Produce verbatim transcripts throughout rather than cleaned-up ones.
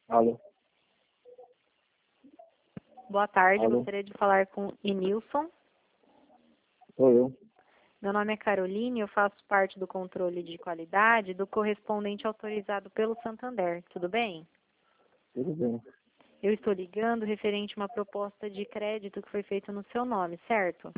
Alô? Boa tarde, Alô? gostaria de falar com Enilson. Sou eu. Meu nome é Caroline, eu faço parte do controle de qualidade do correspondente autorizado pelo Santander. Tudo bem? Tudo bem. Eu estou ligando referente a uma proposta de crédito que foi feita no seu nome, certo?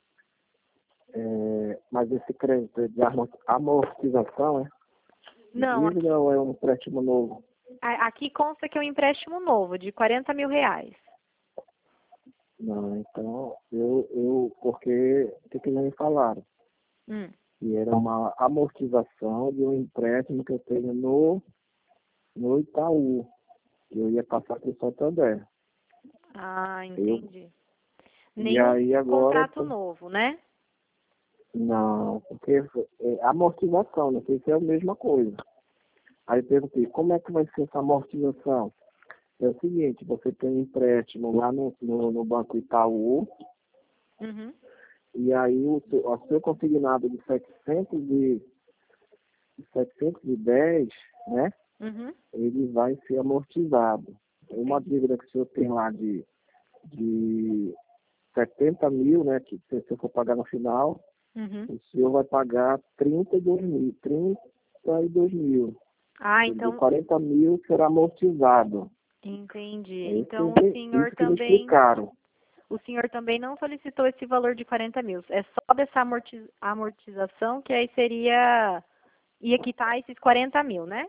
É, mas esse crédito é de amor- amortização, é? Não, aqui, Dívida ou é um empréstimo novo? a- aqui consta que é um empréstimo novo, de quarenta mil reais. Não, então, eu, eu porque o que, que eles me falaram? Hum. Que era uma amortização de um empréstimo que eu tenho no, no Itaú, que eu ia passar para o Santander. Ah, Eu, entendi. e Nenhum aí agora, contrato novo, né? não, porque é amortização, não sei se é a mesma coisa. Aí eu perguntei, como é que vai ser essa amortização? É o seguinte, você tem um empréstimo lá no, no, no Banco Itaú, Uhum. e aí o, seu- o seu consignado de setecentos e, setecentos e dez, né, Uhum. ele vai ser amortizado. Uma dívida que o senhor tem lá de, de setenta mil, né, que se você for pagar no final, Uhum. o senhor vai pagar trinta e dois mil. trinta e dois mil. Ah, Quer dizer, então, quarenta mil será amortizado. entendi. É isso Então o que, senhor isso que me também explicaram. O senhor também não solicitou esse valor de quarenta mil. É só dessa amorti- amortização que aí seria, ia quitar esses quarenta mil, né?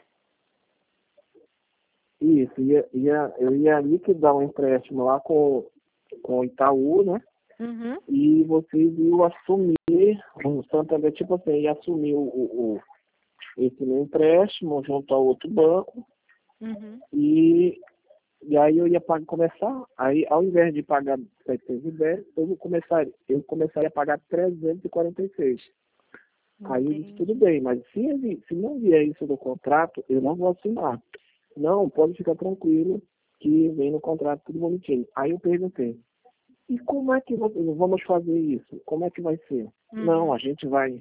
Isso, ia, ia, eu ia liquidar um empréstimo lá com, com o Itaú, né? Uhum, E vocês iam assumir, o Santander, tipo assim, ia assumir o, o, o- esse meu empréstimo junto a outro banco, uhum. e, e aí eu ia pagar, começar, aí ao invés de pagar setecentos e dez, eu, vou começar, eu começaria a pagar trezentos e quarenta e seis. Aí eu disse, tudo Entendi. bem, mas se, ele- se não vier isso no contrato, eu não vou assinar. Não, pode ficar tranquilo que vem no contrato tudo bonitinho. Aí eu perguntei, e como é que nós vamos fazer isso? Como é que vai ser? Não, a Uhum. gente vai,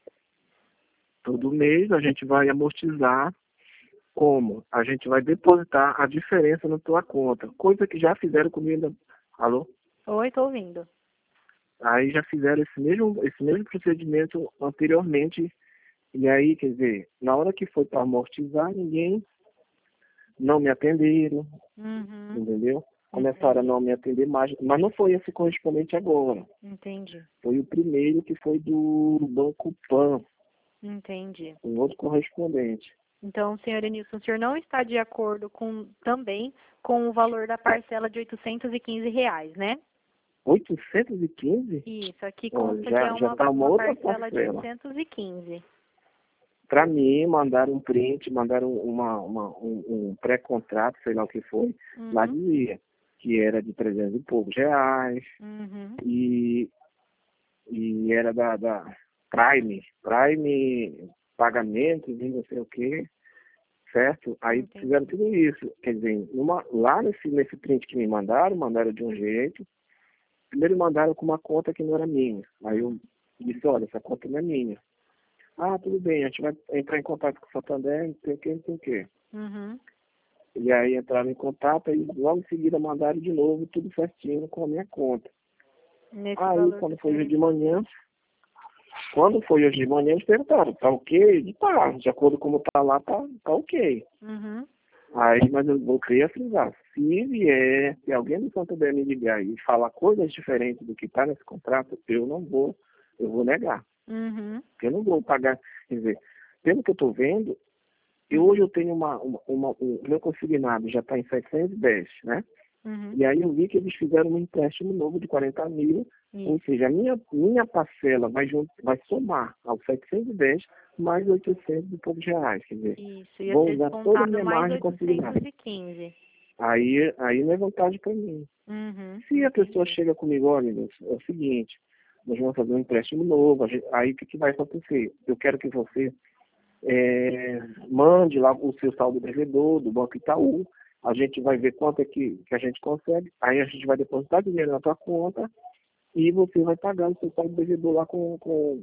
todo mês a gente vai amortizar. Como? A gente vai depositar a diferença na tua conta. Coisa que já fizeram comigo. Alô? Oi, tô ouvindo. Aí já fizeram esse mesmo, esse mesmo procedimento anteriormente. E aí, quer dizer, na hora que foi para amortizar, ninguém não me atenderam, Uhum. entendeu? Começaram a Entendi. não me atender mais, mas não foi esse correspondente agora. Entendi. Foi o primeiro que foi do Banco Pan, Entendi. um outro correspondente. Então, senhor Enilson, o senhor não está de acordo com também com o valor da parcela de oitocentos e quinze reais, né? oitocentos e quinze? Isso, aqui Olha, consta que é já já uma, está uma uma outra parcela de parcela. oitocentos e quinze. Para mim, mandaram um print, mandaram uma, uma, um, um pré-contrato, sei lá o que foi, lá Uhum. dizia que era de trezentos e poucos reais Uhum. e, e era da, da Prime, Prime pagamentos e não sei o que, certo? Aí fizeram Entendi. tudo isso. Quer dizer, numa, lá nesse, nesse print que me mandaram, mandaram de um jeito. Primeiro mandaram com uma conta que não era minha. Aí eu Uhum. disse, olha, essa conta não é minha. Ah, tudo bem, a gente vai entrar em contato com o Santander, não sei o que, não sei o que. Uhum. E aí entraram em contato e logo em seguida mandaram de novo tudo certinho com a minha conta. Nesse Aí valor que quando o foi senhor hoje de indicou. manhã, quando foi hoje de manhã, eles perguntaram, tá ok? E tá, de acordo com como tá lá, tá, tá ok. Uhum. Aí, mas eu voltei a frisar, se vier, se alguém do Santander me ligar e falar coisas diferentes do que está nesse contrato, eu não vou, eu vou negar. Uhum. Eu não vou pagar, quer dizer, pelo que eu estou vendo, e hoje Uhum. eu tenho uma, uma, uma o meu consignado já está em setecentos e dez, né? Uhum. E aí eu vi que eles fizeram um empréstimo novo de quarenta mil, ou Isso. seja, a minha, minha parcela vai, jun- vai somar aos setecentos e dez mais oitocentos e poucos reais, quer dizer, Isso. Ia vou ser usar toda a descontado minha mais margem consignada. oitocentos e quinze. Aí, aí não é vantagem para mim. Uhum. Se a pessoa Entendi. chega comigo, olha, Nilson, é o seguinte, nós vamos fazer um empréstimo novo, a gente- aí o que, que vai acontecer? Eu quero que você é, mande lá o seu saldo devedor do Banco Itaú, a gente vai ver quanto é que, que a gente consegue, aí a gente vai depositar dinheiro na tua conta e você vai pagar o seu saldo devedor lá com, com,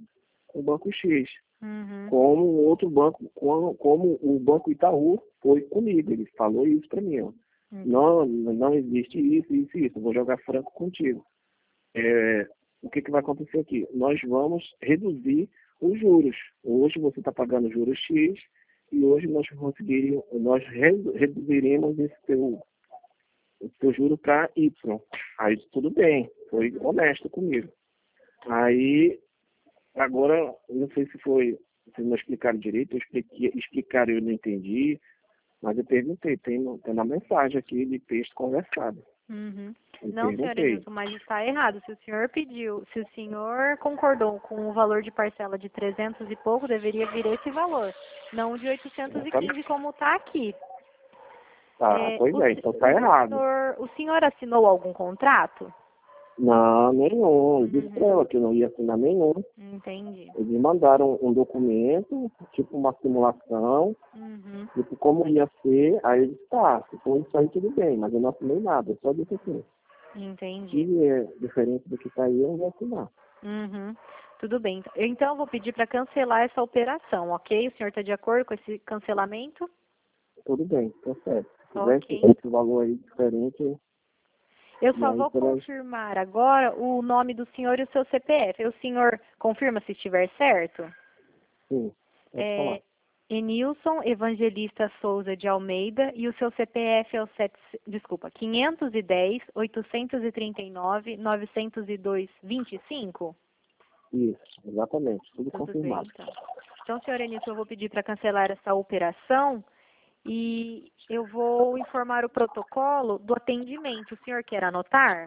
com o Banco X. Uhum. Como o outro banco, como, como o Banco Itaú foi comigo. Ele falou isso para mim, ó. Uhum. Não, não existe isso, isso, isso. Eu vou jogar franco contigo. É, o que, que vai acontecer aqui? Nós vamos reduzir os juros. Hoje você está pagando juros X e hoje nós conseguiríamos, nós redu- reduziremos esse teu, esse teu juro para Y. Aí tudo bem, foi honesto comigo. Aí, agora, não sei se foi, se não explicaram direito, eu expliquei, explicaram, eu não entendi, mas eu perguntei, tem, no- tem uma mensagem aqui de texto conversado. Uhum. Eu Não, senhor perguntei. Enilson, mas está errado. Se o senhor pediu, se o senhor concordou com o valor de parcela de trezentos e pouco, deveria vir esse valor, não de oitocentos e quinze como está aqui. Tá, É, pois o, é, se- então tá o errado. senhor, o senhor assinou algum contrato? Não, nenhum. Eu disse Uhum. pra ela que eu não ia assinar nenhum. Entendi. Eles me mandaram um documento, tipo uma simulação, Uhum. tipo como ia ser, aí eu disse, tá, se for isso aí tudo bem, mas eu não assinei nada, eu só disse assim, Entendi. se é diferente do que tá aí, eu não vou assinar. Uhum. Tudo bem. Então, eu vou pedir para cancelar essa operação, ok? O senhor está de acordo com esse cancelamento? Tudo bem, tá certo. Se tivesse Ok. esse valor aí diferente, Eu e só aí vou pelas... confirmar agora o nome do senhor e o seu C P F. O senhor confirma se estiver certo? Sim, pode falar. É Enilson Evangelista Souza de Almeida e o seu C P F é o sete, desculpa, quinhentos e dez, oitocentos e trinta e nove, novecentos e dois, vinte e cinco? Isso, exatamente, tudo Tudo bem, confirmado. então. Então, senhor Enilson, eu vou pedir para cancelar essa operação e eu vou informar o protocolo do atendimento. O senhor quer anotar?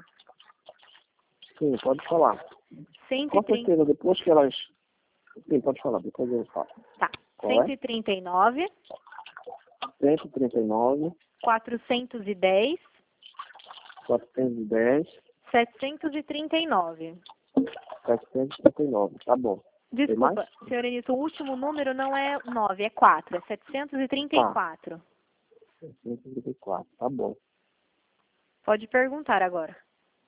Sim, pode falar. cento e Com trinta, certeza, depois que elas... Sim, pode falar, depois eu falo. tá. Qual cento é? e trinta e nove, cento e trinta e nove, quatrocentos e dez, quatrocentos e dez, setecentos e trinta e nove. setecentos e trinta e nove, tá bom. Tem Desculpa, mais? senhor Enilson, o último número não é nove, é quatro, é setecentos e trinta e quatro. setecentos e trinta e quatro, tá bom. Pode perguntar agora.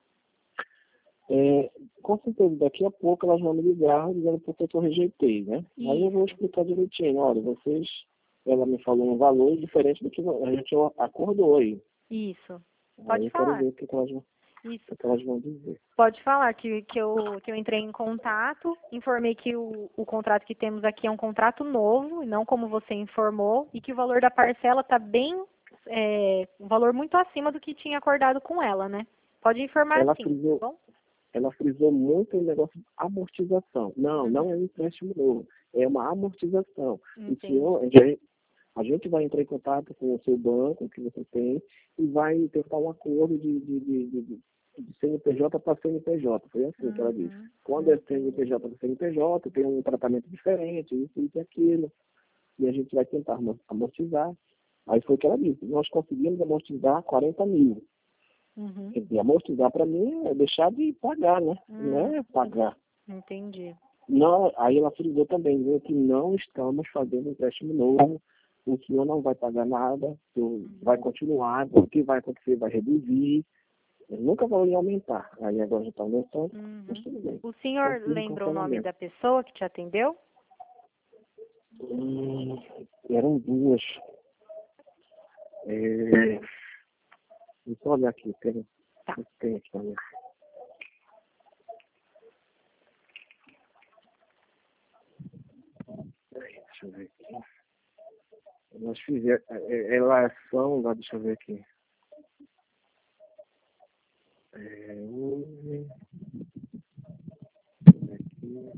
É, com certeza, daqui a pouco elas vão me ligar dizendo por que eu rejeitei, né? Aí eu vou Isso, explicar direitinho. Olha, vocês, ela me falou um valor diferente do que a gente acordou aí. isso. Aí Pode eu quero falar. ver o que que elas, vão- Isso. o que elas vão dizer. Pode falar que, que, eu, que eu entrei em contato, informei que o, o contrato que temos aqui é um contrato novo, e não como você informou, e que o valor da parcela está bem, é, um valor muito acima do que tinha acordado com ela, né? Pode informar Ela sim, frisou, tá bom? ela frisou muito o negócio de amortização. Não, Uhum. não é um empréstimo novo, é uma amortização. O Entendi. senhor, a gente a gente vai entrar em contato com o seu banco que você tem e vai tentar um acordo de, de, de, de, de C N P J para C N P J. Foi assim que ela disse. Uhum. Quando é Entendi. C N P J para C N P J, tem um tratamento diferente, isso, isso e aquilo. E a gente vai tentar amor- amortizar. Aí foi o que ela disse. Nós conseguimos amortizar quarenta mil. Uhum. E amortizar para mim é deixar de pagar, né? Não é Uhum. pagar. Entendi. Não, aí ela frisou também, viu, que não estamos fazendo empréstimo novo, o senhor não vai pagar nada, o senhor vai continuar, o que vai acontecer vai reduzir, eu nunca vai aumentar. Aí agora já está aumentando, mas Uhum. tudo bem. O senhor Confirmo lembra o nome cancelamento. da pessoa que te atendeu? Hum, eram duas. É, deixa eu olhar aqui, tem, Tá. tem aqui também. Deixa eu ver aqui. Nós fizemos, elas são, lá, deixa eu ver aqui. É, um, aqui.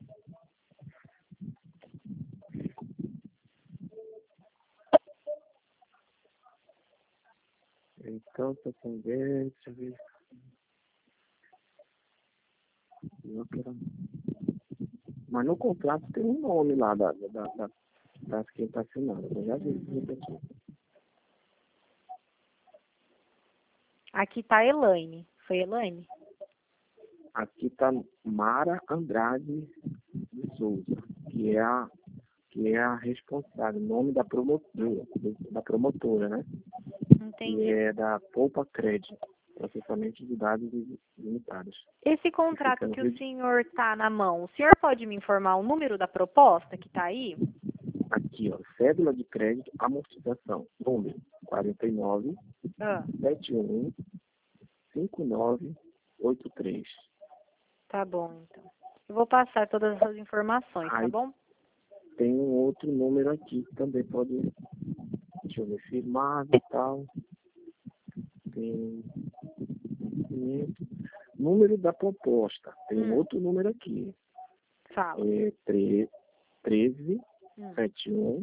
Então, tô com dez, deixa eu ver. Não quero- Mas no contrato tem um nome lá da, da, da, da, da quem está assinando. Eu já vi Uhum. isso aqui. Aqui tá Elaine. Foi Elaine? Aqui está Mara Andrade de Souza, que é a, que é a responsável, nome da promotora, da promotora, né? Que Entendi. é da Poupa Crédito. processamento de dados limitados. Esse contrato que o senhor está na mão, o senhor pode me informar o número da proposta que está aí? Aqui, ó, cédula de crédito, amortização, número quarenta e nove, Ah, setenta e um, cinquenta e nove, oitenta e três. tá bom, então. Eu vou passar todas essas informações, tá Aí bom? tem um outro número aqui que também pode, deixa eu ver, firmar e tal. Tem número da proposta. Tem um Hum. outro número aqui. Fala. É treze, Hum. setenta e um,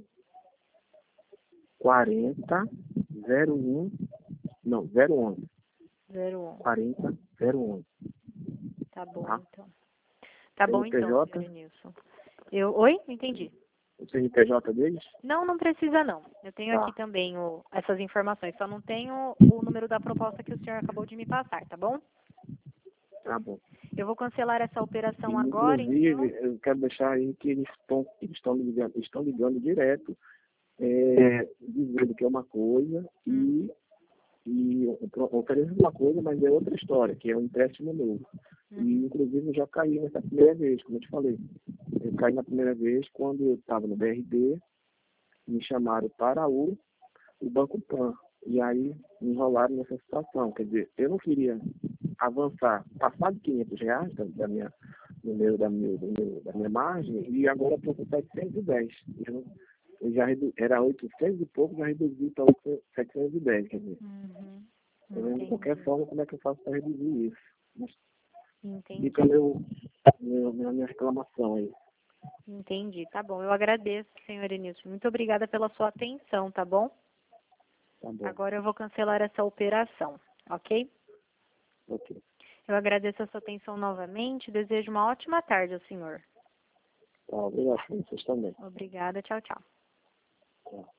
quarenta, zero um, não, zero onze. zero um. quarenta, zero onze. Tá bom, Tá? então. Tá bom, então, senhor Nilson. Eu... Oi? Não entendi. O C N P J deles? Não, não precisa não. Eu tenho Tá. aqui também o, essas informações, só não tenho o número da proposta que o senhor acabou de me passar, tá bom? Tá bom. Eu vou cancelar essa E, operação agora, inclusive, então. eu quero deixar aí que eles estão, eles estão ligando, estão ligando direto, é, dizendo que é uma coisa Hum. e, e oferecem uma coisa, mas é outra história, que é um empréstimo novo. Hum. E, inclusive, eu já caí nessa primeira vez, como eu te falei. Eu caí na primeira vez quando eu estava no B R D, me chamaram para o, o Banco Pan. E aí me enrolaram nessa situação. Quer dizer, eu não queria avançar, passar de quinhentos reais da, da minha, do meu, da, meu, do meu, da minha margem, e agora estou com setecentos e dez. Eu, eu já redu, era oitocentos e pouco, já reduzi para setecentos e dez. Quer dizer, Uhum. eu, de qualquer forma, como é que eu faço para reduzir isso? Mas Entendi. fica meu, meu, minha, minha reclamação aí. Entendi, tá bom. Eu agradeço, senhor Enilson. Muito obrigada pela sua atenção, tá bom? Tá bom. Agora eu vou cancelar essa operação, ok? Ok. Eu agradeço a sua atenção novamente. Desejo uma ótima tarde ao senhor. Tá, obrigado. Vocês também. Obrigada. Tchau, tchau. Tchau.